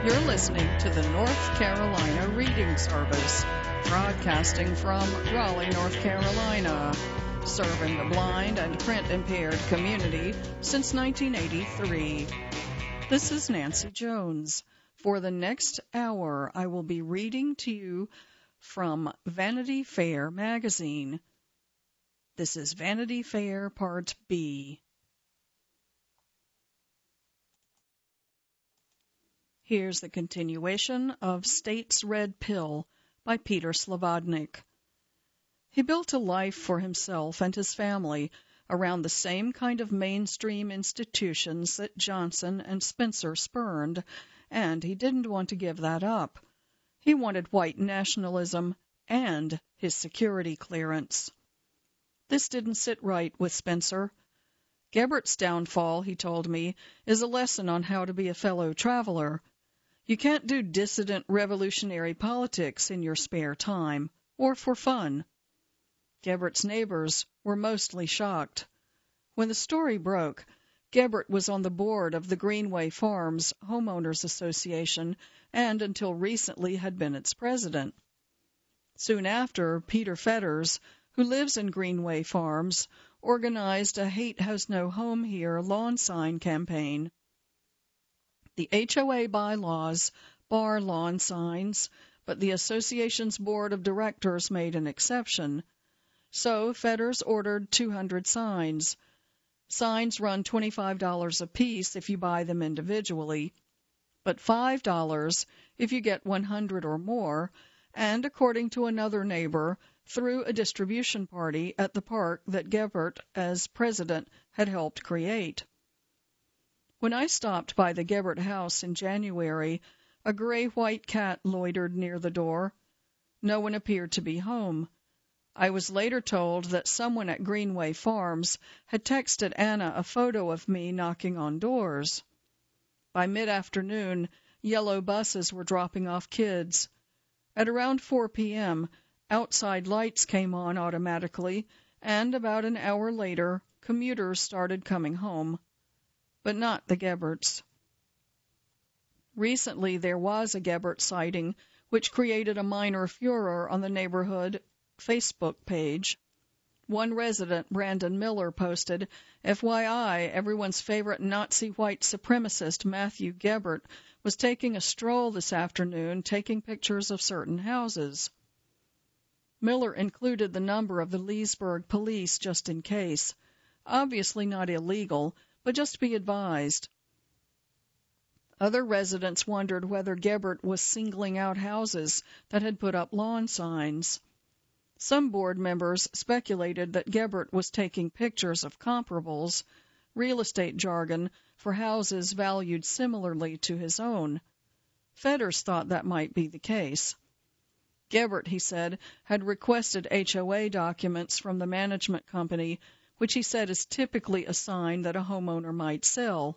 You're listening to the North Carolina Reading Service, broadcasting from Raleigh, North Carolina, serving the blind and print-impaired community since 1983. This is Nancy Jones. For the next hour, I will be reading to you from Vanity Fair magazine. This is Vanity Fair Part B. Here's the continuation of State's Red Pill by Peter Slobodnik. He built a life for himself and his family around the same kind of mainstream institutions that Johnson and Spencer spurned, and he didn't want to give that up. He wanted white nationalism and his security clearance. This didn't sit right with Spencer. Gebhardt's downfall, he told me, is a lesson on how to be a fellow traveler. You can't do dissident revolutionary politics in your spare time, or for fun. Gebhardt's neighbors were mostly shocked. When the story broke, Gebhardt was on the board of the Greenway Farms Homeowners Association and until recently had been its president. Soon after, Peter Fetters, who lives in Greenway Farms, organized a Hate Has No Home Here lawn sign campaign. The HOA bylaws bar lawn signs, but the association's board of directors made an exception. So Fetters ordered 200 signs. Signs run $25 apiece if you buy them individually, but $5 if you get 100 or more, and according to another neighbor, through a distribution party at the park that Gebhardt, as president, had helped create. When I stopped by the Gebhardt house in January, a gray-white cat loitered near the door. No one appeared to be home. I was later told that someone at Greenway Farms had texted Anna a photo of me knocking on doors. By mid-afternoon, yellow buses were dropping off kids. At around 4 p.m., outside lights came on automatically, and about an hour later, commuters started coming home. But not the Gebhardts. Recently, there was a Gebhardt sighting, which created a minor furor on the neighborhood Facebook page. One resident, Brandon Miller, posted, FYI, everyone's favorite Nazi white supremacist Matthew Gebhardt was taking a stroll this afternoon, taking pictures of certain houses. Miller included the number of the Leesburg police just in case. Obviously not illegal, but just be advised. Other residents wondered whether Gebhardt was singling out houses that had put up lawn signs. Some board members speculated that Gebhardt was taking pictures of comparables, real estate jargon for houses valued similarly to his own. Fetters thought that might be the case. Gebhardt, he said, had requested HOA documents from the management company, which he said is typically a sign that a homeowner might sell.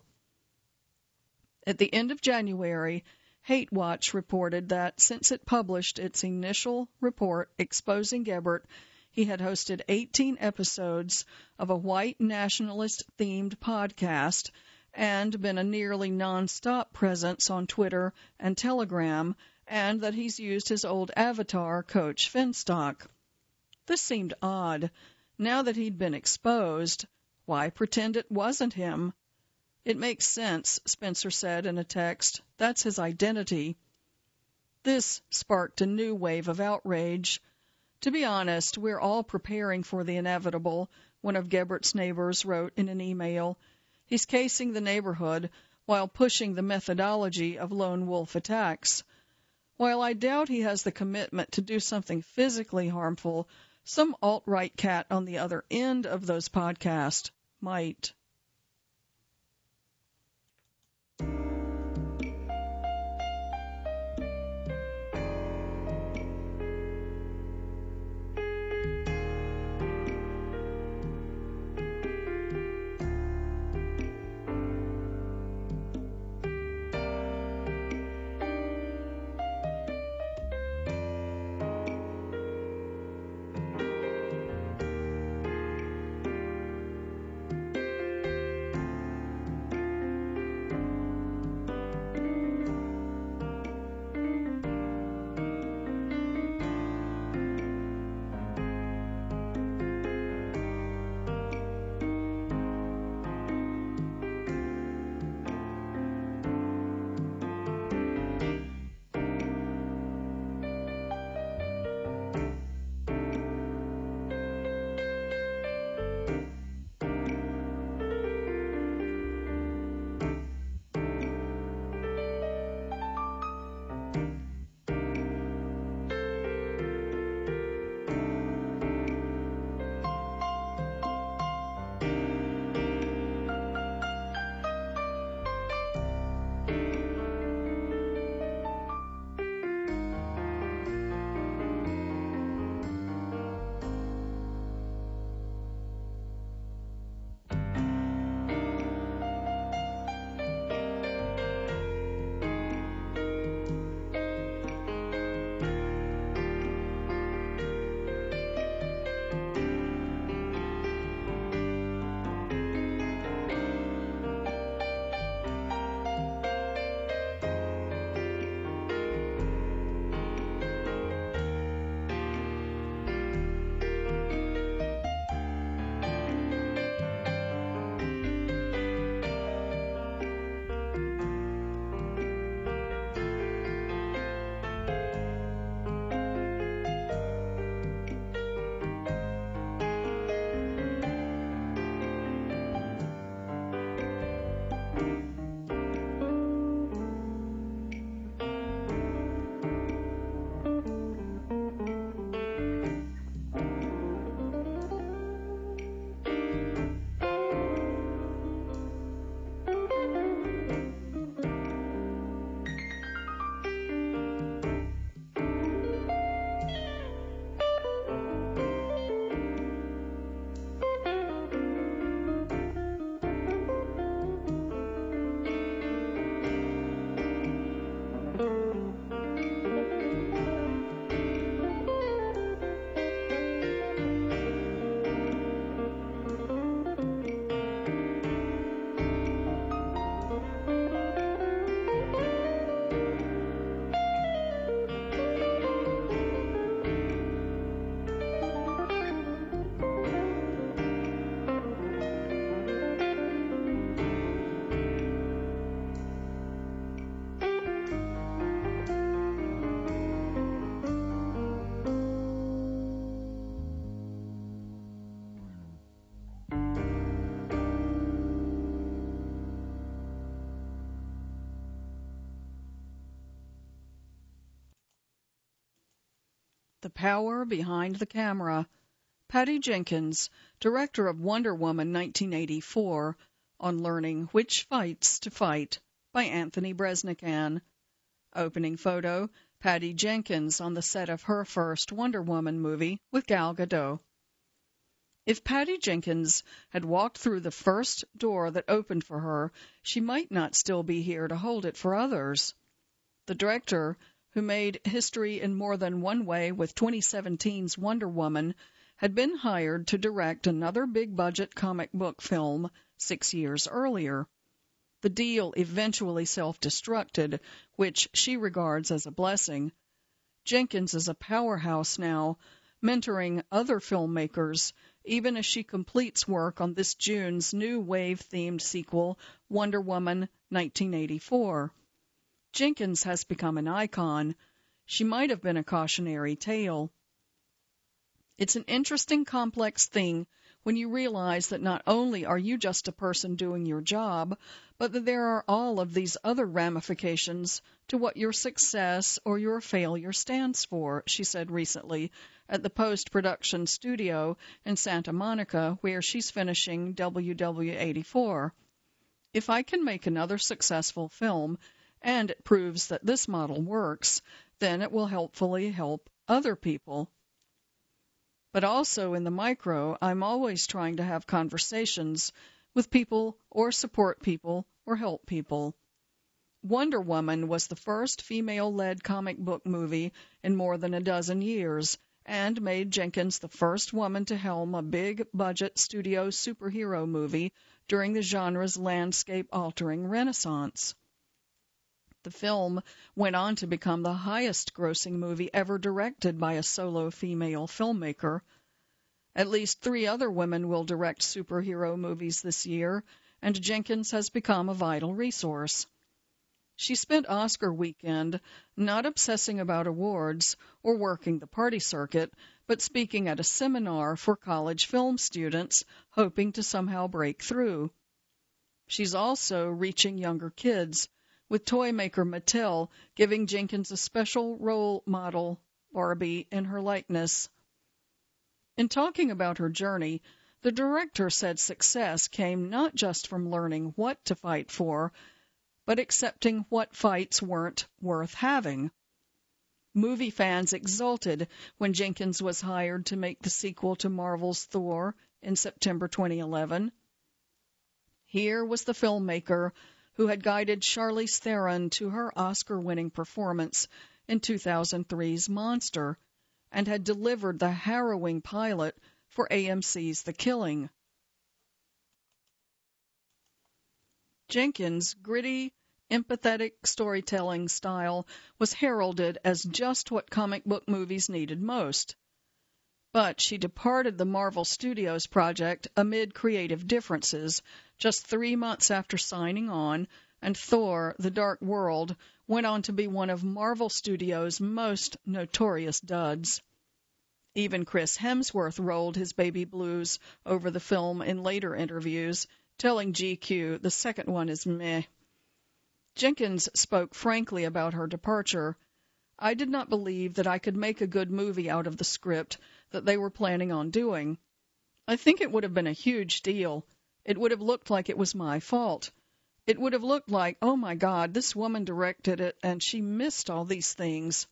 At the end of January, Hate Watch reported that since it published its initial report exposing Gebhardt, he had hosted 18 episodes of a white nationalist-themed podcast and been a nearly non-stop presence on Twitter and Telegram, and that he's used his old avatar, Coach Finstock. This seemed odd. Now that he'd been exposed, why pretend it wasn't him? It makes sense, Spencer said in a text. That's his identity. This sparked a new wave of outrage. To be honest, we're all preparing for the inevitable, one of Gebhardt's neighbors wrote in an email. He's casing the neighborhood while pushing the methodology of lone wolf attacks. While I doubt he has the commitment to do something physically harmful, some alt-right cat on the other end of those podcasts might. The Power Behind the Camera. Patty Jenkins, director of Wonder Woman 1984, on learning which fights to fight, by Anthony Breznican. Opening photo, Patty Jenkins on the set of her first Wonder Woman movie with Gal Gadot. If Patty Jenkins had walked through the first door that opened for her, she might not still be here to hold it for others. The director, who made history in more than one way with 2017's Wonder Woman, had been hired to direct another big-budget comic book film 6 years earlier. The deal eventually self-destructed, which she regards as a blessing. Jenkins is a powerhouse now, mentoring other filmmakers, even as she completes work on this June's new wave-themed sequel, Wonder Woman 1984. Jenkins has become an icon. She might have been a cautionary tale. It's an interesting, complex thing when you realize that not only are you just a person doing your job, but that there are all of these other ramifications to what your success or your failure stands for, she said recently at the post-production studio in Santa Monica, where she's finishing WW84. If I can make another successful film, and it proves that this model works, then it will helpfully help other people. But also in the micro, I'm always trying to have conversations with people or support people or help people. Wonder Woman was the first female-led comic book movie in more than a dozen years, and made Jenkins the first woman to helm a big-budget studio superhero movie during the genre's landscape-altering renaissance. The film went on to become the highest-grossing movie ever directed by a solo female filmmaker. At least 3 other women will direct superhero movies this year, and Jenkins has become a vital resource. She spent Oscar weekend not obsessing about awards or working the party circuit, but speaking at a seminar for college film students, hoping to somehow break through. She's also reaching younger kids, with toy maker Mattel giving Jenkins a special role model, Barbie, in her likeness. In talking about her journey, the director said success came not just from learning what to fight for, but accepting what fights weren't worth having. Movie fans exulted when Jenkins was hired to make the sequel to Marvel's Thor in September 2011. Here was the filmmaker who had guided Charlize Theron to her Oscar-winning performance in 2003's Monster, and had delivered the harrowing pilot for AMC's The Killing. Jenkins' gritty, empathetic storytelling style was heralded as just what comic book movies needed most. But she departed the Marvel Studios project amid creative differences just 3 months after signing on, and Thor: The Dark World went on to be one of Marvel Studios' most notorious duds. Even Chris Hemsworth rolled his baby blues over the film in later interviews, telling GQ the second one is meh. Jenkins spoke frankly about her departure. I did not believe that I could make a good movie out of the script that they were planning on doing. I think it would have been a huge deal. It would have looked like it was my fault. It would have looked like, oh my God, this woman directed it and she missed all these things.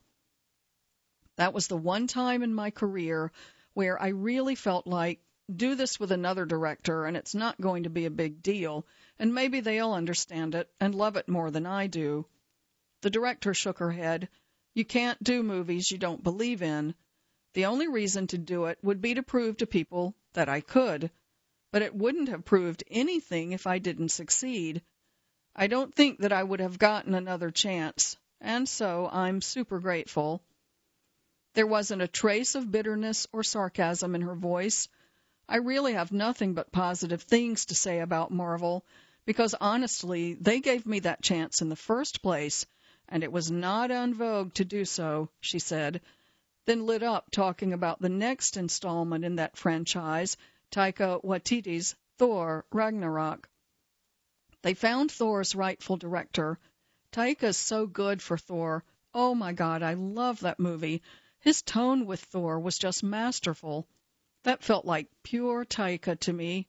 That was the one time in my career where I really felt like, do this with another director and it's not going to be a big deal, and maybe they'll understand it and love it more than I do. The director shook her head. You can't do movies you don't believe in. The only reason to do it would be to prove to people that I could. But it wouldn't have proved anything if I didn't succeed. I don't think that I would have gotten another chance, and so I'm super grateful. There wasn't a trace of bitterness or sarcasm in her voice. I really have nothing but positive things to say about Marvel, because honestly, they gave me that chance in the first place, and it was not en vogue to do so, she said, then lit up talking about the next installment in that franchise, Taika Waititi's Thor: Ragnarok. They found Thor's rightful director. Taika's so good for Thor. Oh my God, I love that movie. His tone with Thor was just masterful. That felt like pure Taika to me.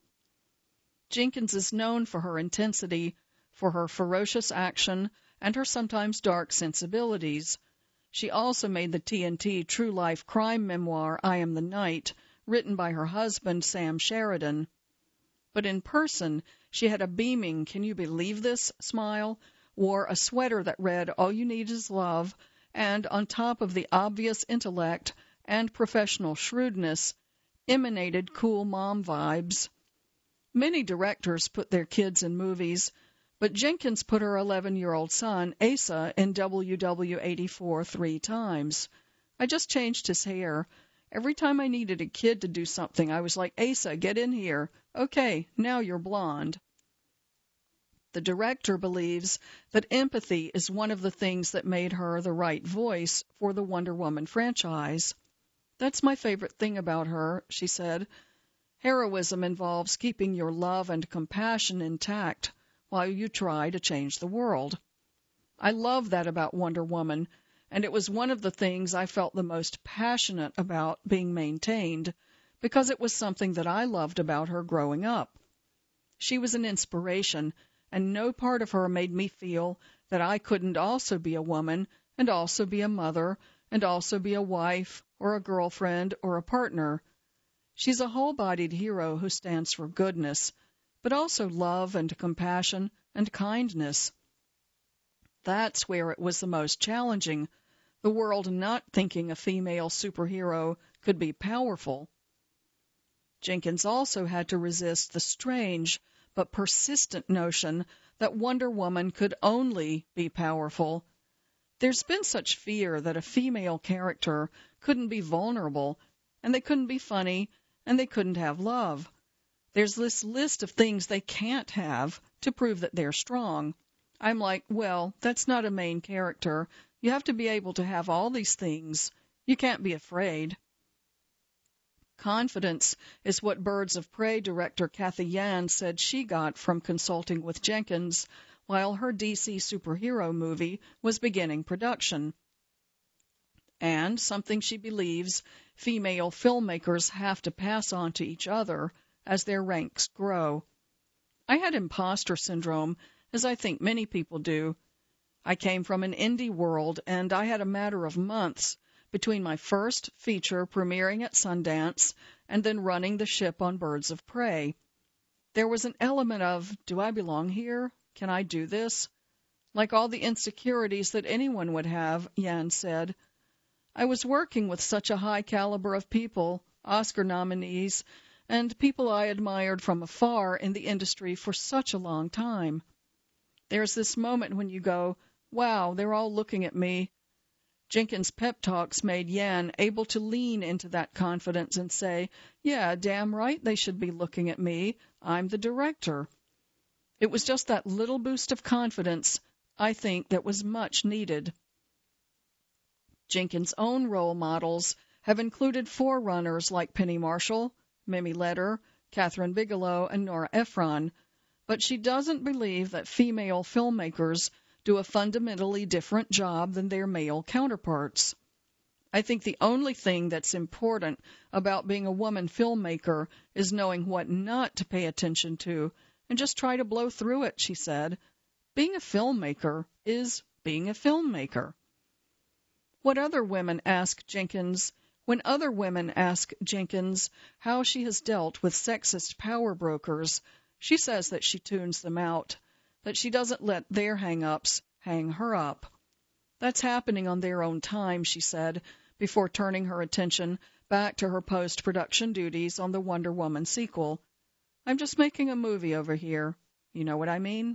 Jenkins is known for her intensity, for her ferocious action, and her sometimes dark sensibilities. She also made the TNT true-life crime memoir, I Am the Night, written by her husband, Sam Sheridan. But in person, she had a beaming, can you believe this, smile, wore a sweater that read, All You Need Is Love, and on top of the obvious intellect and professional shrewdness, emanated cool mom vibes. Many directors put their kids in movies, but Jenkins put her 11-year-old son, Asa, in WW84 3 times. I just changed his hair. Every time I needed a kid to do something, I was like, Asa, get in here. Okay, now you're blonde. The director believes that empathy is one of the things that made her the right voice for the Wonder Woman franchise. That's my favorite thing about her, she said. Heroism involves keeping your love and compassion intact while you try to change the world. I love that about Wonder Woman, and it was one of the things I felt the most passionate about being maintained, because it was something that I loved about her growing up. She was an inspiration, and no part of her made me feel that I couldn't also be a woman, and also be a mother, and also be a wife, or a girlfriend, or a partner. She's a whole-bodied hero who stands for goodness, but also love and compassion and kindness. That's where it was the most challenging, the world not thinking a female superhero could be powerful. Jenkins also had to resist the strange but persistent notion that Wonder Woman could only be powerful. There's been such fear that a female character couldn't be vulnerable, and they couldn't be funny, and they couldn't have love. There's this list of things they can't have to prove that they're strong. I'm like, well, that's not a main character. You have to be able to have all these things. You can't be afraid. Confidence is what Birds of Prey director Cathy Yan said she got from consulting with Jenkins while her DC superhero movie was beginning production, and something she believes female filmmakers have to pass on to each other as their ranks grow. I had imposter syndrome, as I think many people do. I came from an indie world, and I had a matter of months between my first feature premiering at Sundance and then running the ship on Birds of Prey. There was an element of, do I belong here? Can I do this? Like all the insecurities that anyone would have, Yan said. I was working with such a high caliber of people, Oscar nominees, and people I admired from afar in the industry for such a long time. There's this moment when you go, wow, they're all looking at me. Jenkins' pep talks made Yan able to lean into that confidence and say, yeah, damn right they should be looking at me. I'm the director. It was just that little boost of confidence, I think, that was much needed. Jenkins' own role models have included forerunners like Penny Marshall, Mimi Leder, Kathryn Bigelow, and Nora Ephron, but she doesn't believe that female filmmakers do a fundamentally different job than their male counterparts. I think the only thing that's important about being a woman filmmaker is knowing what not to pay attention to and just try to blow through it, she said. Being a filmmaker is being a filmmaker. When other women ask Jenkins how she has dealt with sexist power brokers, she says that she tunes them out, that she doesn't let their hang-ups hang her up. That's happening on their own time, she said, before turning her attention back to her post-production duties on the Wonder Woman sequel. I'm just making a movie over here. You know what I mean?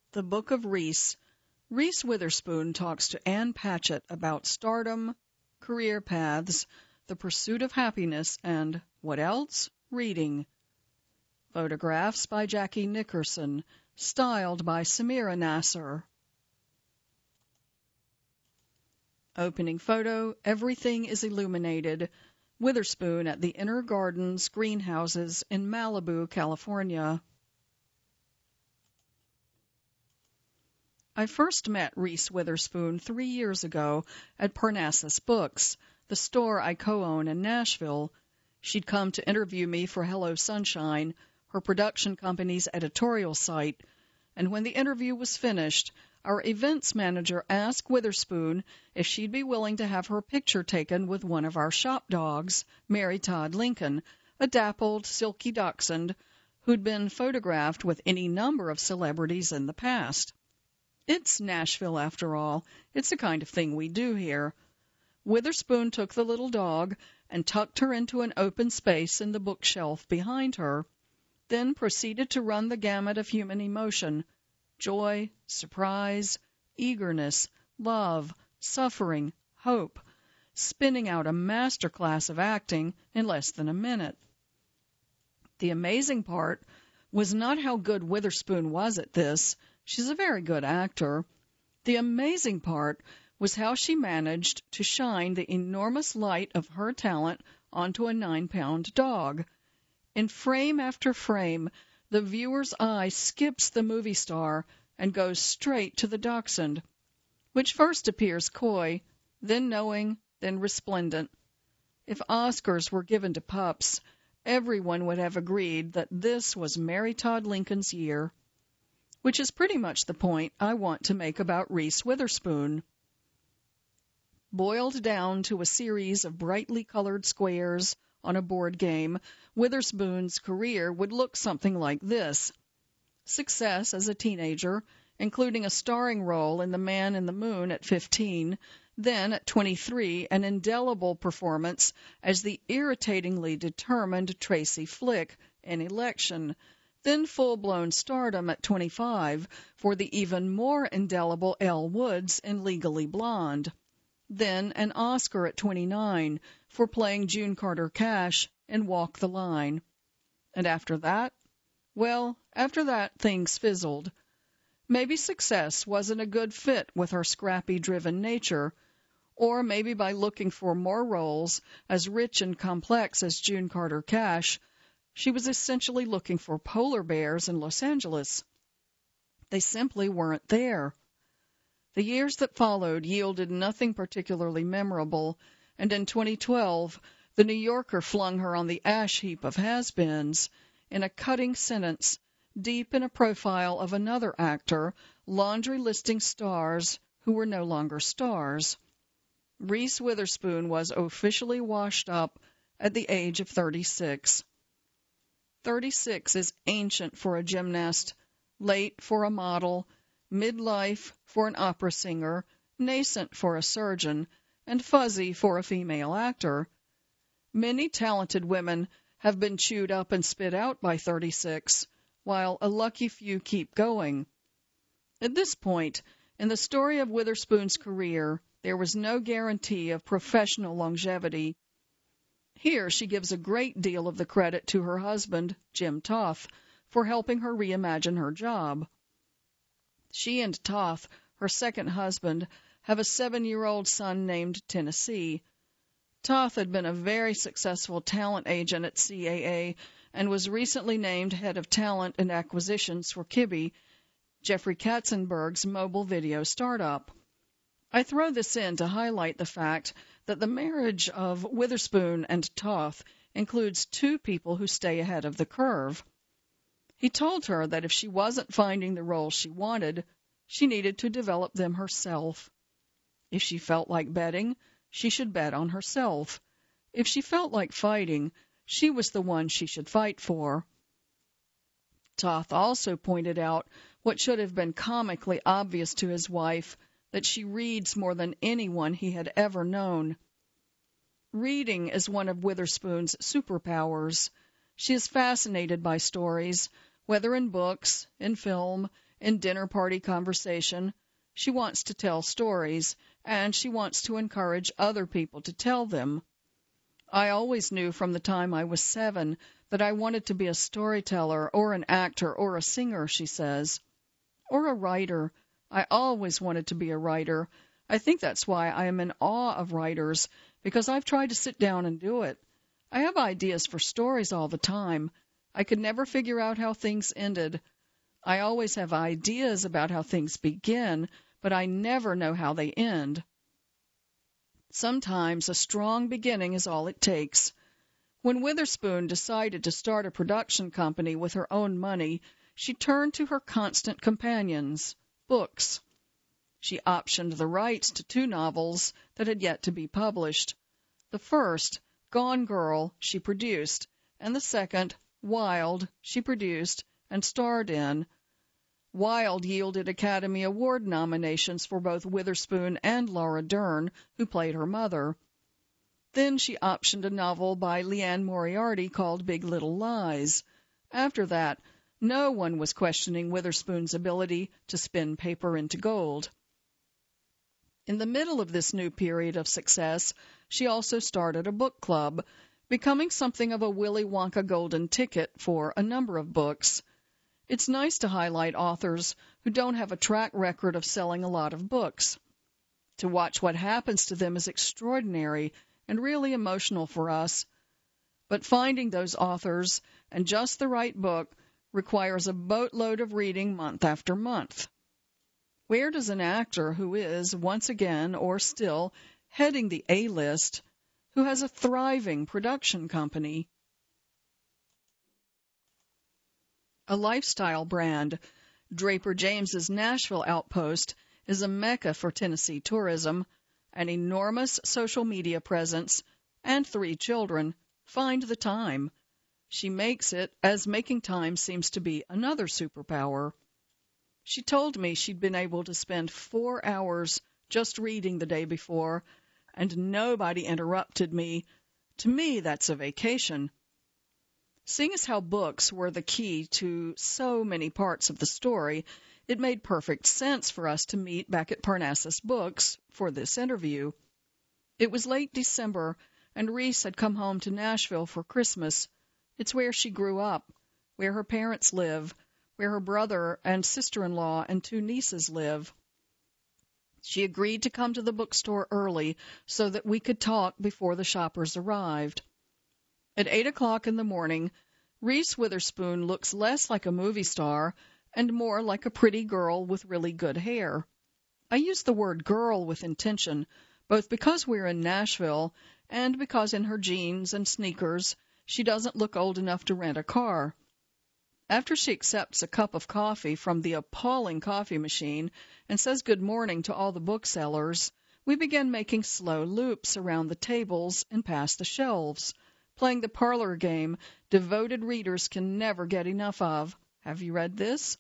The Book of Reese. Reese Witherspoon talks to Ann Patchett about stardom, career paths, the pursuit of happiness, and, what else? Reading. Photographs by Jackie Nickerson, styled by Samira Nasser. Opening photo, everything is illuminated. Witherspoon at the Inner Gardens greenhouses in Malibu, California. I first met Reese Witherspoon 3 years ago at Parnassus Books, the store I co-own in Nashville. She'd come to interview me for Hello Sunshine, her production company's editorial site, and when the interview was finished, our events manager asked Witherspoon if she'd be willing to have her picture taken with one of our shop dogs, Mary Todd Lincoln, a dappled, silky dachshund who'd been photographed with any number of celebrities in the past. It's Nashville, after all. It's the kind of thing we do here. Witherspoon took the little dog and tucked her into an open space in the bookshelf behind her, then proceeded to run the gamut of human emotion: joy, surprise, eagerness, love, suffering, hope, spinning out a masterclass of acting in less than a minute. The amazing part was not how good Witherspoon was at this. She's a very good actor. The amazing part was how she managed to shine the enormous light of her talent onto a 9-pound dog. In frame after frame, the viewer's eye skips the movie star and goes straight to the dachshund, which first appears coy, then knowing, then resplendent. If Oscars were given to pups, everyone would have agreed that this was Mary Todd Lincoln's year. Which is pretty much the point I want to make about Reese Witherspoon. Boiled down to a series of brightly colored squares on a board game, Witherspoon's career would look something like this. Success as a teenager, including a starring role in The Man in the Moon at 15, then at 23 an indelible performance as the irritatingly determined Tracy Flick in Election, then full-blown stardom at 25 for the even more indelible Elle Woods in Legally Blonde, then an Oscar at 29 for playing June Carter Cash in Walk the Line. And after that? Well, after that, things fizzled. Maybe success wasn't a good fit with her scrappy, driven nature, or maybe by looking for more roles as rich and complex as June Carter Cash, she was essentially looking for polar bears in Los Angeles. They simply weren't there. The years that followed yielded nothing particularly memorable, and in 2012, The New Yorker flung her on the ash heap of has-beens in a cutting sentence, deep in a profile of another actor, laundry-listing stars who were no longer stars. Reese Witherspoon was officially washed up at the age of 36. 36 is ancient for a gymnast, late for a model, midlife for an opera singer, nascent for a surgeon, and fuzzy for a female actor. Many talented women have been chewed up and spit out by 36, while a lucky few keep going. At this point, in the story of Witherspoon's career, there was no guarantee of professional longevity. Here she gives a great deal of the credit to her husband, Jim Toth, for helping her reimagine her job. She and Toth, her second husband, have a 7-year-old son named Tennessee. Toth had been a very successful talent agent at CAA and was recently named head of talent and acquisitions for Quibi, Jeffrey Katzenberg's mobile video startup. I throw this in to highlight the fact that the marriage of Witherspoon and Toth includes two people who stay ahead of the curve. He told her that if she wasn't finding the roles she wanted, she needed to develop them herself. If she felt like betting, she should bet on herself. If she felt like fighting, she was the one she should fight for. Toth also pointed out what should have been comically obvious to his wife, that she reads more than anyone he had ever known. Reading is one of Witherspoon's superpowers. She is fascinated by stories, whether in books, in film, in dinner party conversation. She wants to tell stories, and she wants to encourage other people to tell them. I always knew from the time I was 7 that I wanted to be a storyteller or an actor or a singer, she says. Or a writer. I always wanted to be a writer. I think that's why I am in awe of writers, because I've tried to sit down and do it. I have ideas for stories all the time. I could never figure out how things ended. I always have ideas about how things begin, but I never know how they end. Sometimes a strong beginning is all it takes. When Witherspoon decided to start a production company with her own money, she turned to her constant companions, books. She optioned the rights to 2 novels that had yet to be published. The first, Gone Girl, she produced, and the second, Wild, she produced and starred in. Wild yielded Academy Award nominations for both Witherspoon and Laura Dern, who played her mother. Then she optioned a novel by Liane Moriarty called Big Little Lies. After that, no one was questioning Witherspoon's ability to spin paper into gold. In the middle of this new period of success, she also started a book club, becoming something of a Willy Wonka golden ticket for a number of books. It's nice to highlight authors who don't have a track record of selling a lot of books. To watch what happens to them is extraordinary and really emotional for us. But finding those authors and just the right book requires a boatload of reading month after month. Where does an actor who is, once again or still, heading the A-list, who has a thriving production company? A lifestyle brand, Draper James's Nashville outpost is a mecca for Tennessee tourism, an enormous social media presence, and 3 children. Find the time. She makes it, as making time seems to be another superpower. She told me she'd been able to spend 4 hours just reading the day before, and nobody interrupted me. To me, that's a vacation. Seeing as how books were the key to so many parts of the story, it made perfect sense for us to meet back at Parnassus Books for this interview. It was late December, and Reese had come home to Nashville for Christmas. It's where she grew up, where her parents live, where her brother and sister-in-law and 2 nieces live. She agreed to come to the bookstore early so that we could talk before the shoppers arrived. At 8 o'clock in the morning, Reese Witherspoon looks less like a movie star and more like a pretty girl with really good hair. I use the word girl with intention, both because we're in Nashville and because in her jeans and sneakers she doesn't look old enough to rent a car. After she accepts a cup of coffee from the appalling coffee machine and says good morning to all the booksellers, we begin making slow loops around the tables and past the shelves, playing the parlor game devoted readers can never get enough of. Have you read this?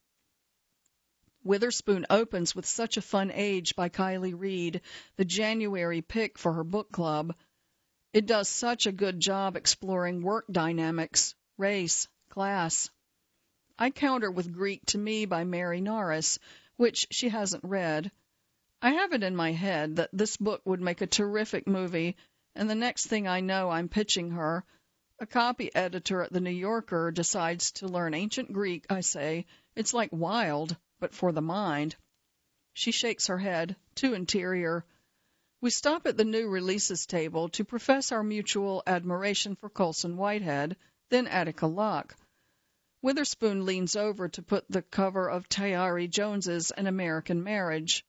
Witherspoon opens with Such a Fun Age by Kiley Reid, the January pick for her book club. It does such a good job exploring work dynamics, race, class. I counter with Greek to Me by Mary Norris, which she hasn't read. I have it in my head that this book would make a terrific movie, and the next thing I know I'm pitching her. A copy editor at the New Yorker decides to learn ancient Greek, I say. It's like Wild, but for the mind. She shakes her head, too interior. We stop at the new releases table to profess our mutual admiration for Colson Whitehead, then Attica Locke. Witherspoon leans over to put the cover of Tayari Jones's An American Marriage.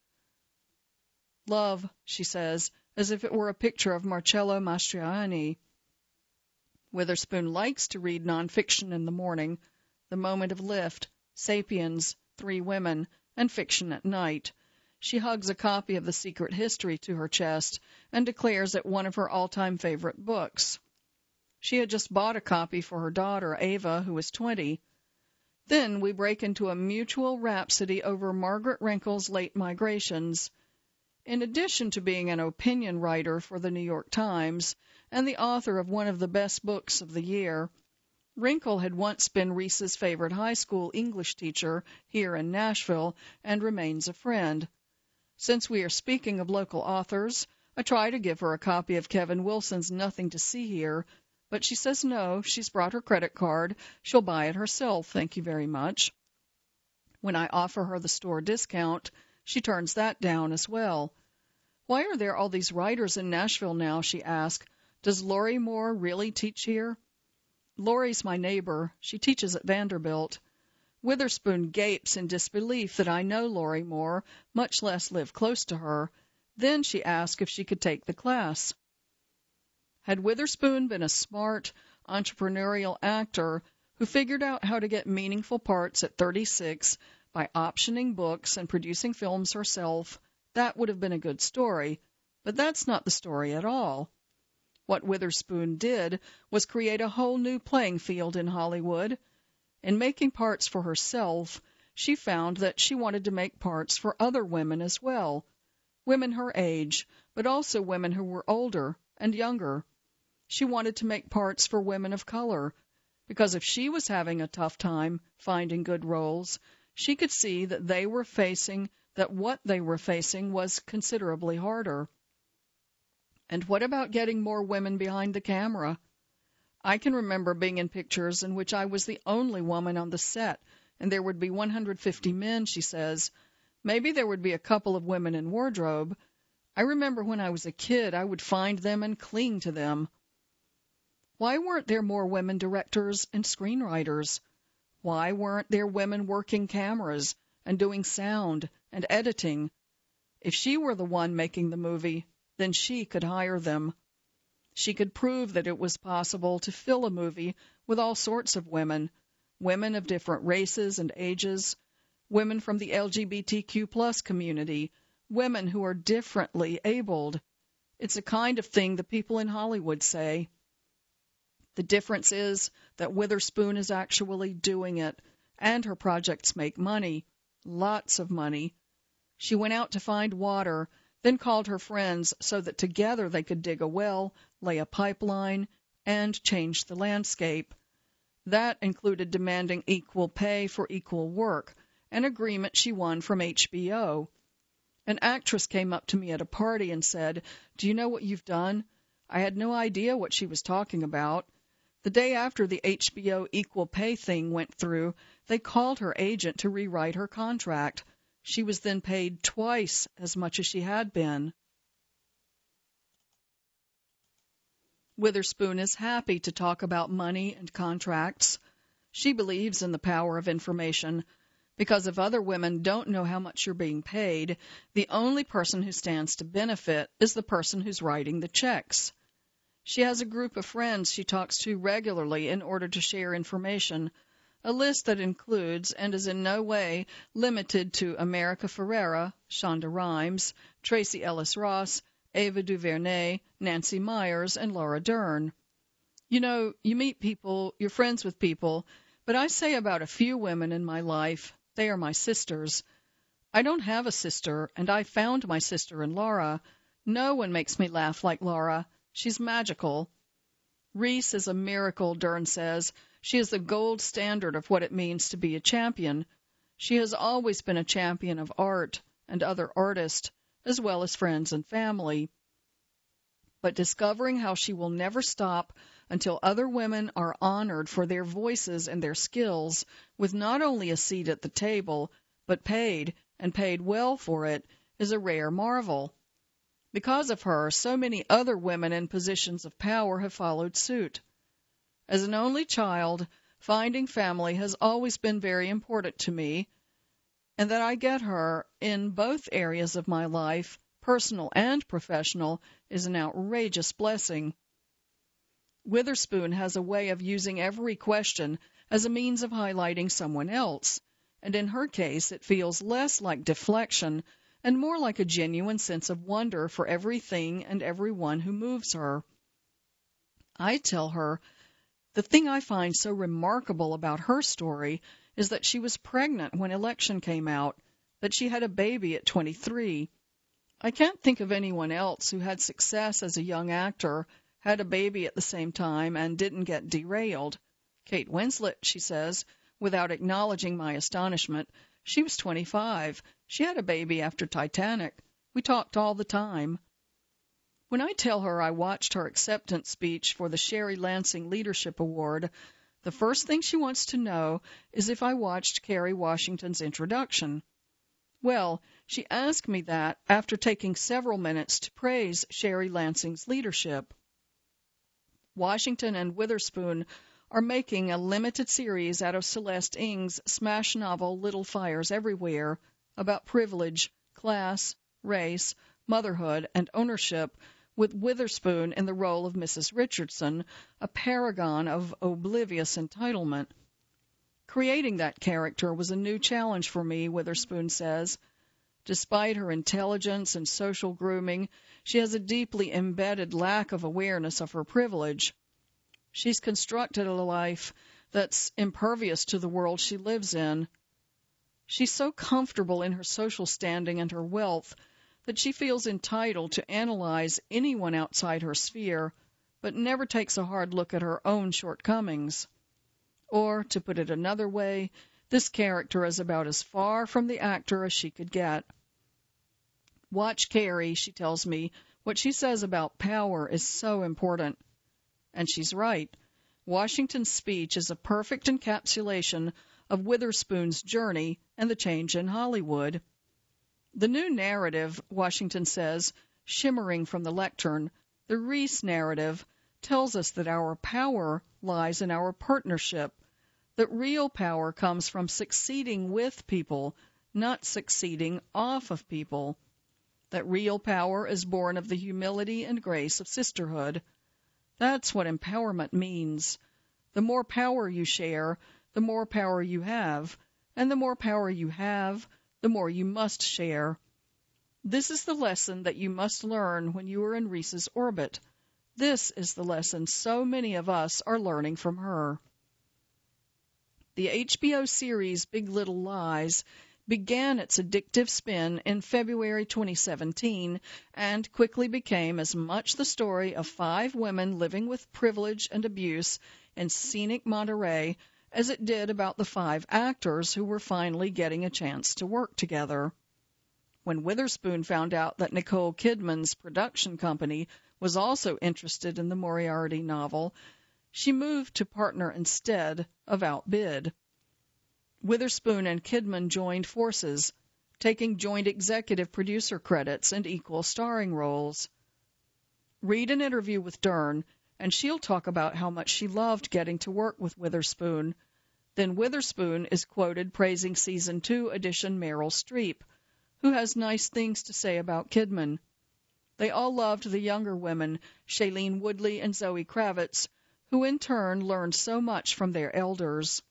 Love, she says, as if it were a picture of Marcello Mastroianni. Witherspoon likes to read nonfiction in the morning, The Moment of Lift, Sapiens, 3 Women, and fiction at night. She hugs a copy of The Secret History to her chest and declares it one of her all-time favorite books. She had just bought a copy for her daughter, Ava, who is 20. Then we break into a mutual rhapsody over Margaret Wrinkle's Late Migrations. In addition to being an opinion writer for the New York Times and the author of one of the best books of the year, Wrinkle had once been Reese's favorite high school English teacher here in Nashville and remains a friend. Since we are speaking of local authors, I try to give her a copy of Kevin Wilson's Nothing to See Here, but she says no, she's brought her credit card. She'll buy it herself, thank you very much. When I offer her the store discount, she turns that down as well. Why are there all these writers in Nashville now, she asked. Does Lori Moore really teach here? Lori's my neighbor. She teaches at Vanderbilt. Witherspoon gapes in disbelief that I know Lori Moore, much less live close to her. Then she asked if she could take the class. Had Witherspoon been a smart, entrepreneurial actor who figured out how to get meaningful parts at 36 by optioning books and producing films herself, that would have been a good story. But that's not the story at all. What Witherspoon did was create a whole new playing field in Hollywood. In making parts for herself, she found that she wanted to make parts for other women as well, women her age, but also women who were older and younger. She wanted to make parts for women of color, because if she was having a tough time finding good roles, she could see that what they were facing was considerably harder. And what about getting more women behind the camera? I can remember being in pictures in which I was the only woman on the set, and there would be 150 men, she says. Maybe there would be a couple of women in wardrobe. I remember when I was a kid, I would find them and cling to them. Why weren't there more women directors and screenwriters? Why weren't there women working cameras and doing sound and editing? If she were the one making the movie, then she could hire them. She could prove that it was possible to fill a movie with all sorts of women, women of different races and ages, women from the LGBTQ+ community, women who are differently abled. It's a kind of thing the people in Hollywood say. The difference is that Witherspoon is actually doing it, and her projects make money, lots of money. She went out to find water, then called her friends so that together they could dig a well, lay a pipeline, and change the landscape. That included demanding equal pay for equal work, an agreement she won from HBO. An actress came up to me at a party and said, "Do you know what you've done?" I had no idea what she was talking about. The day after the HBO equal pay thing went through, they called her agent to rewrite her contract. She was then paid twice as much as she had been. Witherspoon is happy to talk about money and contracts. She believes in the power of information, because if other women don't know how much you're being paid, the only person who stands to benefit is the person who's writing the checks. She has a group of friends she talks to regularly in order to share information, a list that includes and is in no way limited to America Ferrera, Shonda Rhimes, Tracy Ellis Ross, Ava DuVernay, Nancy Myers, and Laura Dern. You know, you meet people, you're friends with people, but I say about a few women in my life, they are my sisters. I don't have a sister, and I found my sister in Laura. No one makes me laugh like Laura. She's magical. Reese is a miracle, Dern says. She is the gold standard of what it means to be a champion. She has always been a champion of art and other artists, as well as friends and family. But discovering how she will never stop until other women are honored for their voices and their skills, with not only a seat at the table, but paid, and paid well for it, is a rare marvel. Because of her, so many other women in positions of power have followed suit. As an only child, finding family has always been very important to me, and that I get her in both areas of my life, personal and professional, is an outrageous blessing. Witherspoon has a way of using every question as a means of highlighting someone else, and in her case it feels less like deflection and more like a genuine sense of wonder for everything and everyone who moves her. I tell her, the thing I find so remarkable about her story is that she was pregnant when election came out, that she had a baby at 23. I can't think of anyone else who had success as a young actor, had a baby at the same time, and didn't get derailed. Kate Winslet, she says, without acknowledging my astonishment. She was 25. She had a baby after Titanic. We talked all the time. When I tell her I watched her acceptance speech for the Sherry Lansing Leadership Award, the first thing she wants to know is if I watched Kerry Washington's introduction. Well, she asked me that after taking several minutes to praise Sherry Lansing's leadership. Washington and Witherspoon are making a limited series out of Celeste Ng's smash novel Little Fires Everywhere about privilege, class, race, motherhood, and ownership, with Witherspoon in the role of Mrs. Richardson, a paragon of oblivious entitlement. Creating that character was a new challenge for me, Witherspoon says. Despite her intelligence and social grooming, she has a deeply embedded lack of awareness of her privilege. She's constructed a life that's impervious to the world she lives in. She's so comfortable in her social standing and her wealth that she feels entitled to analyze anyone outside her sphere, but never takes a hard look at her own shortcomings. Or, to put it another way, this character is about as far from the actor as she could get. Watch Kerry, she tells me. What she says about power is so important. And she's right. Washington's speech is a perfect encapsulation of Witherspoon's journey and the change in Hollywood. The new narrative, Washington says, shimmering from the lectern, the Reese narrative, tells us that our power lies in our partnership, that real power comes from succeeding with people, not succeeding off of people, that real power is born of the humility and grace of sisterhood. That's what empowerment means. The more power you share, the more power you have, and the more power you have, the more you must share. This is the lesson that you must learn when you are in Reese's orbit. This is the lesson so many of us are learning from her. The HBO series Big Little Lies began its addictive spin in February 2017 and quickly became as much the story of 5 women living with privilege and abuse in scenic Monterey as it did about the 5 actors who were finally getting a chance to work together. When Witherspoon found out that Nicole Kidman's production company was also interested in the Moriarty novel, she moved to partner instead of outbid. Witherspoon and Kidman joined forces, taking joint executive producer credits and equal starring roles. Read an interview with Dern, and she'll talk about how much she loved getting to work with Witherspoon. Then Witherspoon is quoted praising Season 2 edition Meryl Streep, who has nice things to say about Kidman. They all loved the younger women, Shailene Woodley and Zoe Kravitz, who in turn learned so much from their elders.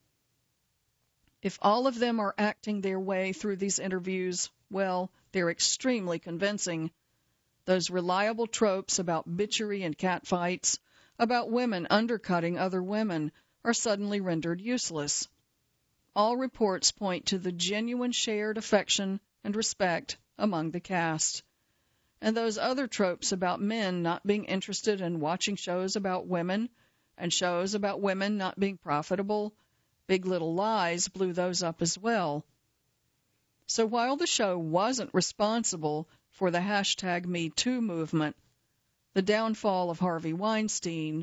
If all of them are acting their way through these interviews, well, they're extremely convincing. Those reliable tropes about bitchery and catfights, about women undercutting other women, are suddenly rendered useless. All reports point to the genuine shared affection and respect among the cast. And those other tropes about men not being interested in watching shows about women, and shows about women not being profitable, Big Little Lies blew those up as well. So while the show wasn't responsible for the #MeToo movement, the downfall of Harvey Weinstein,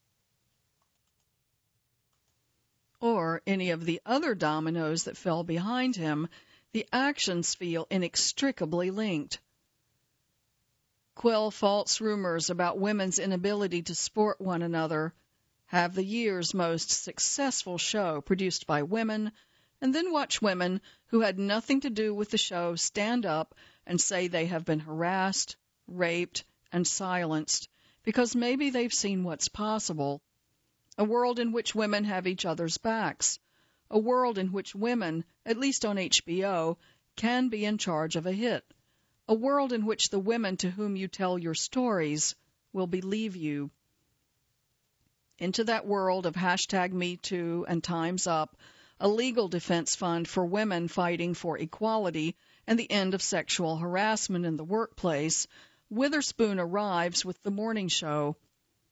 or any of the other dominoes that fell behind him, the actions feel inextricably linked. Quell false rumors about women's inability to support one another, have the year's most successful show produced by women, and then watch women who had nothing to do with the show stand up and say they have been harassed, raped, and silenced because maybe they've seen what's possible. A world in which women have each other's backs. A world in which women, at least on HBO, can be in charge of a hit. A world in which the women to whom you tell your stories will believe you. Into that world of #MeToo and Time's Up, a legal defense fund for women fighting for equality and the end of sexual harassment in the workplace, Witherspoon arrives with The Morning Show.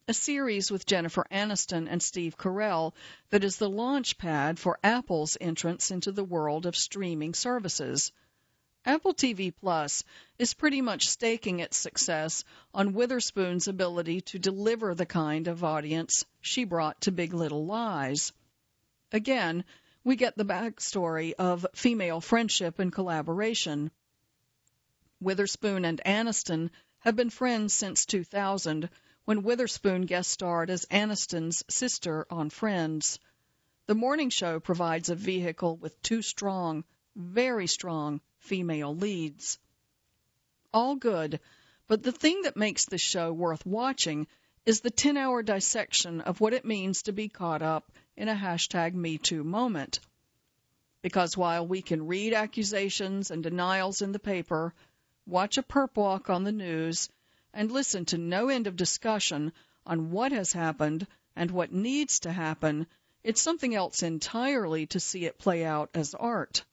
a series with Jennifer Aniston and Steve Carell that is the launch pad for Apple's entrance into the world of streaming services. Apple TV Plus is pretty much staking its success on Witherspoon's ability to deliver the kind of audience she brought to Big Little Lies. Again, we get the backstory of female friendship and collaboration. Witherspoon and Aniston have been friends since 2000, when Witherspoon guest starred as Aniston's sister on Friends. The morning show provides a vehicle with two strong, very strong, female leads. All good, but the thing that makes this show worth watching is the 10-hour dissection of what it means to be caught up in a #MeToo moment. Because while we can read accusations and denials in the paper, watch a perp walk on the news, and listen to no end of discussion on what has happened and what needs to happen, it's something else entirely to see it play out as art.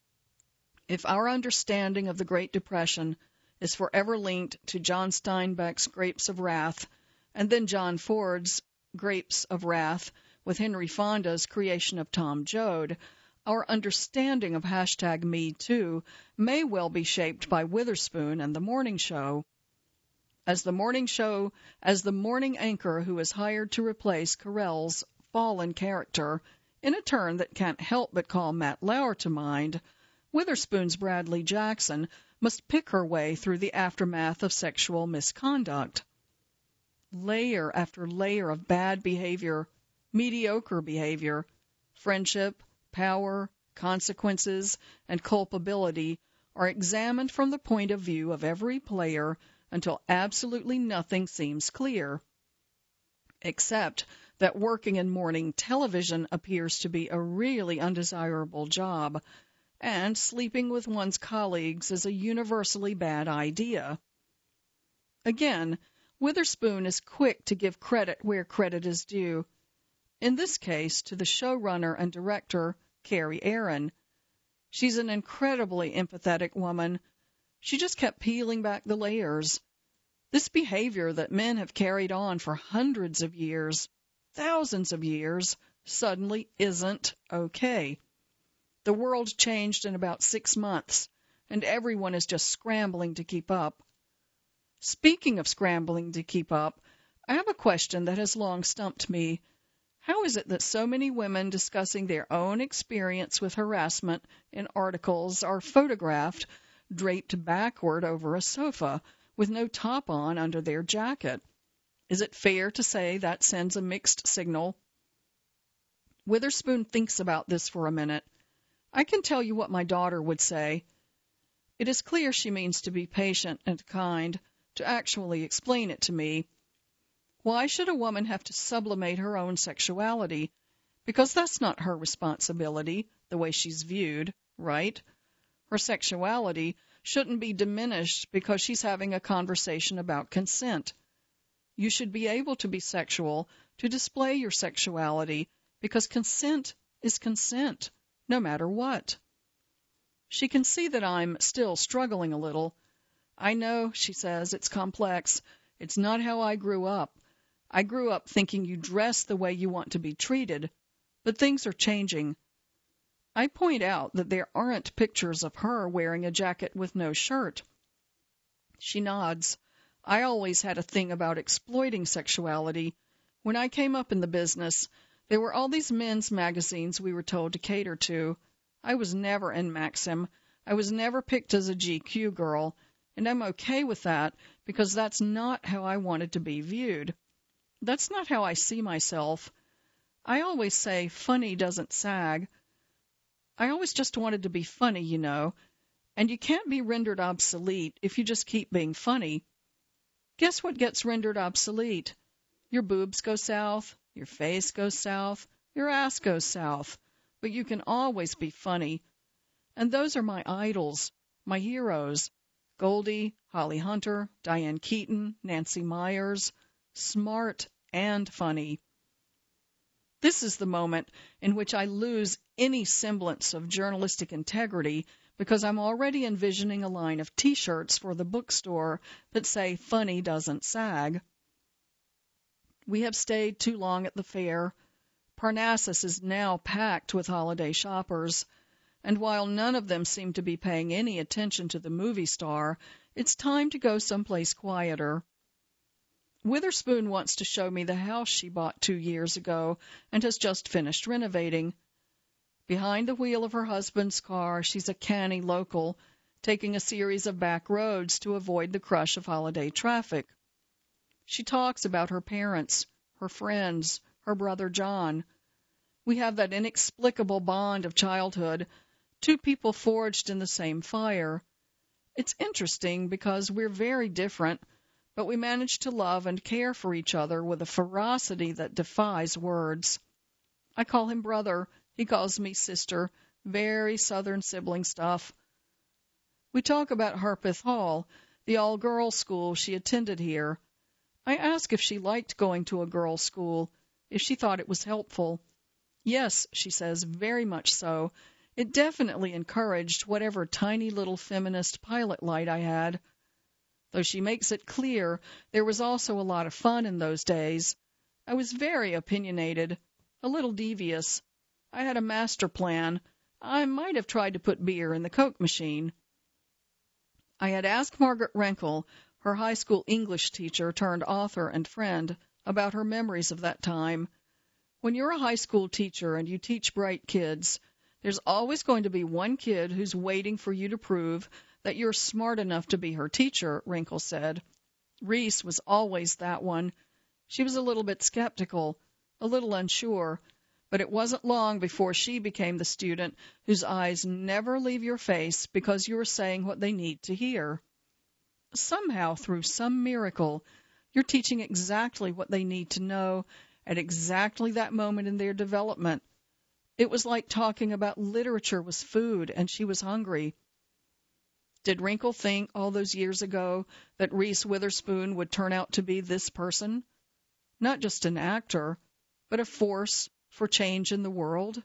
If our understanding of the Great Depression is forever linked to John Steinbeck's Grapes of Wrath, and then John Ford's Grapes of Wrath with Henry Fonda's creation of Tom Joad, our understanding of #MeToo may well be shaped by Witherspoon and the morning show. As the morning anchor who is hired to replace Carell's fallen character, in a turn that can't help but call Matt Lauer to mind, Witherspoon's Bradley Jackson must pick her way through the aftermath of sexual misconduct. Layer after layer of bad behavior, mediocre behavior, friendship, power, consequences, and culpability are examined from the point of view of every player until absolutely nothing seems clear. Except that working in morning television appears to be a really undesirable job, and sleeping with one's colleagues is a universally bad idea. Again, Witherspoon is quick to give credit where credit is due, in this case to the showrunner and director, Carrie Aaron. She's an incredibly empathetic woman. She just kept peeling back the layers. This behavior that men have carried on for hundreds of years, thousands of years, suddenly isn't okay. The world changed in about 6 months, and everyone is just scrambling to keep up. Speaking of scrambling to keep up, I have a question that has long stumped me. How is it that so many women discussing their own experience with harassment in articles are photographed draped backward over a sofa with no top on under their jacket? Is it fair to say that sends a mixed signal? Witherspoon thinks about this for a minute. I can tell you what my daughter would say. It is clear she means to be patient and kind, to actually explain it to me. Why should a woman have to sublimate her own sexuality? Because that's not her responsibility, the way she's viewed, right? Her sexuality shouldn't be diminished because she's having a conversation about consent. You should be able to be sexual, to display your sexuality, because consent is consent, no matter what. She can see that I'm still struggling a little. I know, she says, it's complex. It's not how I grew up. I grew up thinking you dress the way you want to be treated, but things are changing. I point out that there aren't pictures of her wearing a jacket with no shirt. She nods. I always had a thing about exploiting sexuality. When I came up in the business, there were all these men's magazines we were told to cater to. I was never in Maxim. I was never picked as a GQ girl, and I'm okay with that because that's not how I wanted to be viewed. That's not how I see myself. I always say funny doesn't sag. I always just wanted to be funny, you know, and you can't be rendered obsolete if you just keep being funny. Guess what gets rendered obsolete? Your boobs go south, your face goes south, your ass goes south, but you can always be funny. And those are my idols, my heroes. Goldie, Holly Hunter, Diane Keaton, Nancy Myers. Smart and funny. This is the moment in which I lose any semblance of journalistic integrity because I'm already envisioning a line of T-shirts for the bookstore that say funny doesn't sag. We have stayed too long at the fair. Parnassus is now packed with holiday shoppers, and while none of them seem to be paying any attention to the movie star, it's time to go someplace quieter. Witherspoon wants to show me the house she bought 2 years ago and has just finished renovating. Behind the wheel of her husband's car, she's a canny local, taking a series of back roads to avoid the crush of holiday traffic. She talks about her parents, her friends, her brother John. We have that inexplicable bond of childhood, two people forged in the same fire. It's interesting because we're very different, but we manage to love and care for each other with a ferocity that defies words. I call him brother. He calls me sister. Very Southern sibling stuff. We talk about Harpeth Hall, the all-girls school she attended here. I ask if she liked going to a girls' school, if she thought it was helpful. Yes, she says, very much so. It definitely encouraged whatever tiny little feminist pilot light I had. Though she makes it clear there was also a lot of fun in those days. I was very opinionated, a little devious. I had a master plan. I might have tried to put beer in the Coke machine. I had asked Margaret Renkel, her high school English teacher turned author and friend, about her memories of that time. When you're a high school teacher and you teach bright kids, there's always going to be one kid who's waiting for you to prove that you're smart enough to be her teacher, Renkel said. Reese was always that one. She was a little bit skeptical, a little unsure, but it wasn't long before she became the student whose eyes never leave your face because you are saying what they need to hear. Somehow, through some miracle, you're teaching exactly what they need to know at exactly that moment in their development. It was like talking about literature was food, and she was hungry. Did Renkel think all those years ago that Reese Witherspoon would turn out to be this person? Not just an actor, but a force for change in the world?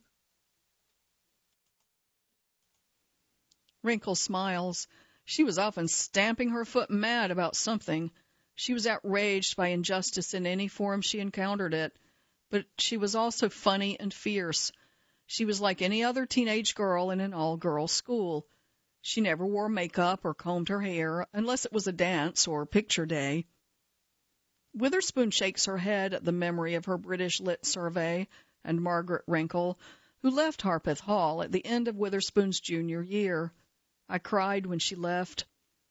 Renkel smiles. She was often stamping her foot mad about something. She was outraged by injustice in any form she encountered it. But she was also funny and fierce. She was like any other teenage girl in an all-girls school. She never wore makeup or combed her hair, unless it was a dance or picture day. Witherspoon shakes her head at the memory of her British Lit survey and Margaret Renkel, who left Harpeth Hall at the end of Witherspoon's junior year. I cried when she left.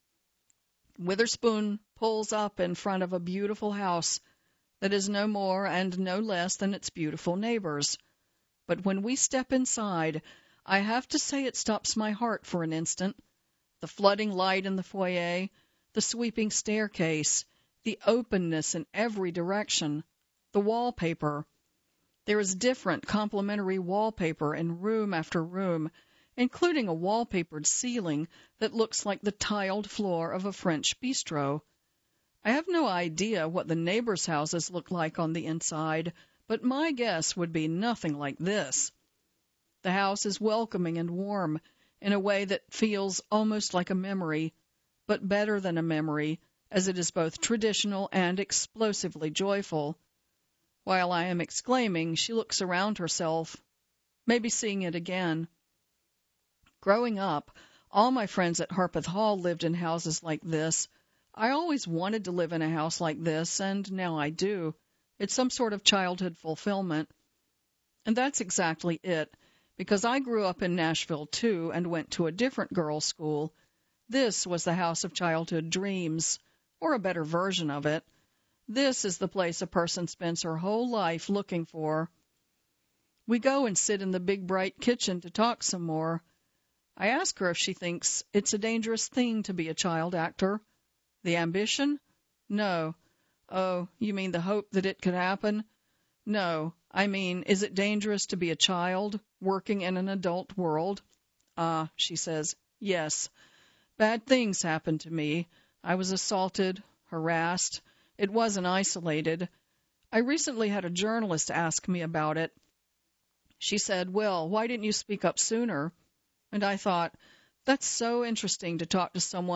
Witherspoon pulls up in front of a beautiful house that is no more and no less than its beautiful neighbors. But when we step inside, I have to say it stops my heart for an instant. The flooding light in the foyer, the sweeping staircase, the openness in every direction, the wallpaper. There is different complementary wallpaper in room after room, including a wallpapered ceiling that looks like the tiled floor of a French bistro. I have no idea what the neighbors' houses look like on the inside, but my guess would be nothing like this. The house is welcoming and warm in a way that feels almost like a memory, but better than a memory, as it is both traditional and explosively joyful. While I am exclaiming, she looks around herself, maybe seeing it again. Growing up, all my friends at Harpeth Hall lived in houses like this. I always wanted to live in a house like this, and now I do. It's some sort of childhood fulfillment. And that's exactly it, because I grew up in Nashville, too, and went to a different girls' school. This was the house of childhood dreams, or a better version of it. This is the place a person spends her whole life looking for. We go and sit in the big, bright kitchen to talk some more. I ask her if she thinks it's a dangerous thing to be a child actor. The ambition? No. Oh, you mean the hope that it could happen? No. I mean, is it dangerous to be a child, working in an adult world? Ah, she says, yes. Bad things happened to me. I was assaulted, harassed. It wasn't isolated. I recently had a journalist ask me about it. She said, well, why didn't you speak up sooner? And I thought, that's so interesting to talk to someone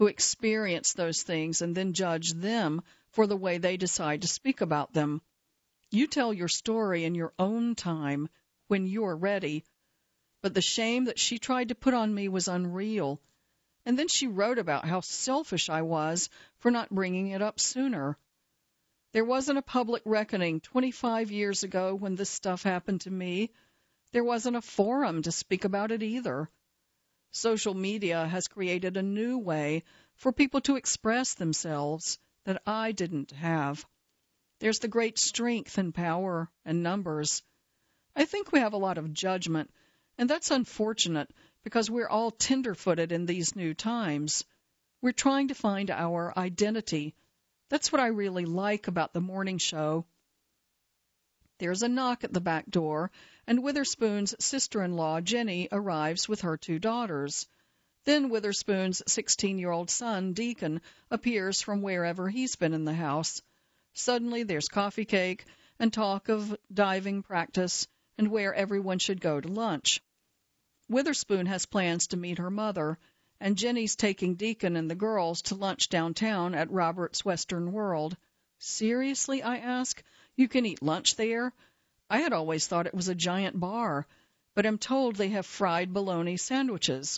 who experience those things and then judge them for the way they decide to speak about them. You tell your story in your own time, when you're ready. But the shame that she tried to put on me was unreal. And then she wrote about how selfish I was for not bringing it up sooner. There wasn't a public reckoning 25 years ago when this stuff happened to me. There wasn't a forum to speak about it either. Social media has created a new way for people to express themselves that I didn't have. There's the great strength and power and numbers. I think we have a lot of judgment, and that's unfortunate because we're all tenderfooted in these new times. We're trying to find our identity. That's what I really like about the morning show. There's a knock at the back door, and Witherspoon's sister-in-law, Jenny, arrives with her 2 daughters. Then Witherspoon's 16-year-old son, Deacon, appears from wherever he's been in the house. Suddenly there's coffee cake and talk of diving practice and where everyone should go to lunch. Witherspoon has plans to meet her mother, and Jenny's taking Deacon and the girls to lunch downtown at Robert's Western World. Seriously, I ask? You can eat lunch there? I had always thought it was a giant bar, but I'm told they have fried bologna sandwiches.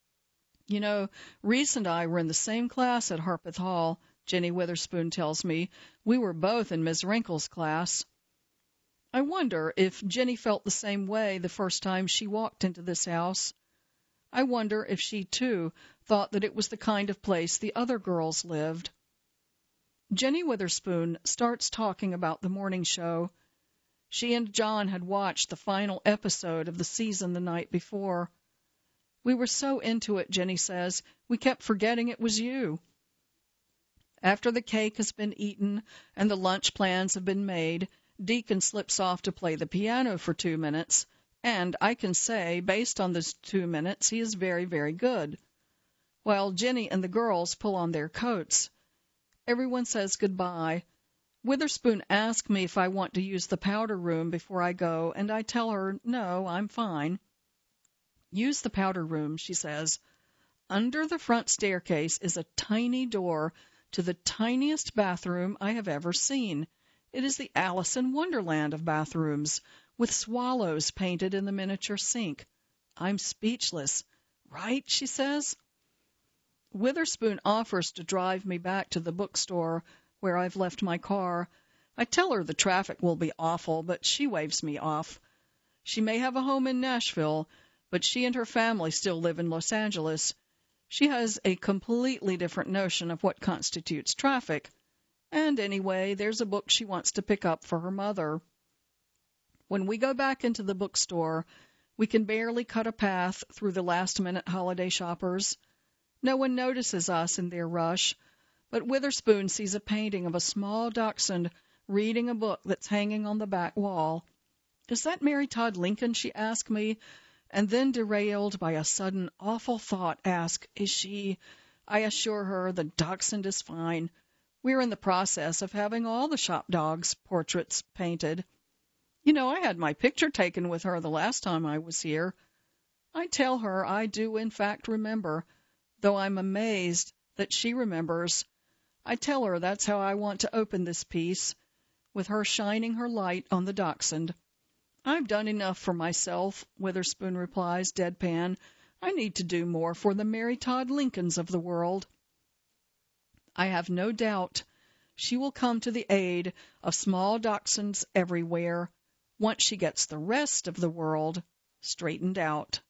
You know, Reese and I were in the same class at Harpeth Hall, Jenny Witherspoon tells me. We were both in Ms. Wrinkle's class. I wonder if Jenny felt the same way the first time she walked into this house. I wonder if she, too, thought that it was the kind of place the other girls lived. Jenny Witherspoon starts talking about the morning show. She and John had watched the final episode of the season the night before. We were so into it, Jenny says, we kept forgetting it was you. After the cake has been eaten and the lunch plans have been made, Deacon slips off to play the piano for 2 minutes, and I can say, based on those 2 minutes, he is very, very good. While Jenny and the girls pull on their coats, everyone says goodbye. Witherspoon asks me if I want to use the powder room before I go, and I tell her, no, I'm fine. Use the powder room, she says. Under the front staircase is a tiny door to the tiniest bathroom I have ever seen. It is the Alice in Wonderland of bathrooms, with swallows painted in the miniature sink. I'm speechless. Right, she says. Witherspoon offers to drive me back to the bookstore where I've left my car. I tell her the traffic will be awful, but she waves me off. She may have a home in Nashville, but she and her family still live in Los Angeles. She has a completely different notion of what constitutes traffic. And anyway, there's a book she wants to pick up for her mother. When we go back into the bookstore, we can barely cut a path through the last-minute holiday shoppers. No one notices us in their rush, but Witherspoon sees a painting of a small dachshund reading a book that's hanging on the back wall. Is that Mary Todd Lincoln, she asked me, and then, derailed by a sudden awful thought, asked, is she? I assure her the dachshund is fine. We're in the process of having all the shop dogs' portraits painted. You know, I had my picture taken with her the last time I was here. I tell her I do in fact remember, though I'm amazed that she remembers. I tell her that's how I want to open this piece, with her shining her light on the dachshund. I've done enough for myself, Witherspoon replies, deadpan. I need to do more for the Mary Todd Lincolns of the world. I have no doubt she will come to the aid of small dachshunds everywhere once she gets the rest of the world straightened out.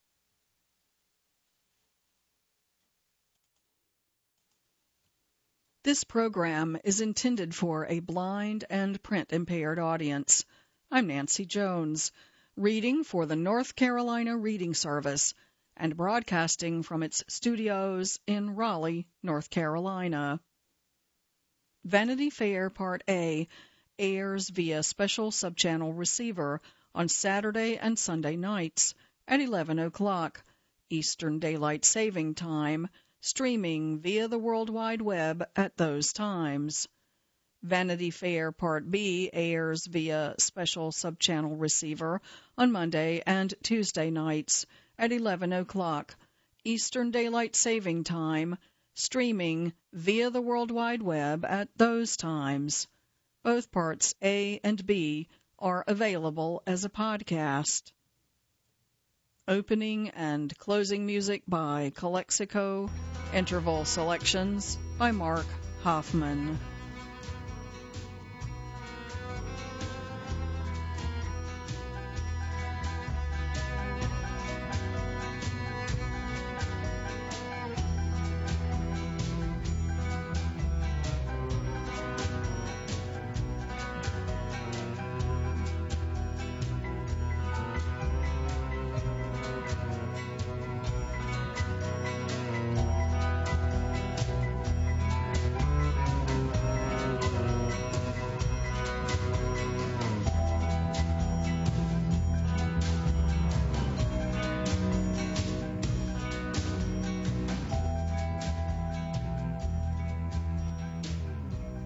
This program is intended for a blind and print-impaired audience. I'm Nancy Jones, reading for the North Carolina Reading Service and broadcasting from its studios in Raleigh, North Carolina. Vanity Fair Part A airs via special subchannel receiver on Saturday and Sunday nights at 11 o'clock Eastern Daylight Saving Time, streaming via the World Wide Web at those times. Vanity Fair Part B airs via special subchannel receiver on Monday and Tuesday nights at 11 o'clock Eastern Daylight Saving Time, streaming via the World Wide Web at those times. Both parts A and B are available as a podcast. Opening and closing music by Calexico. Interval selections by Mark Hoffman.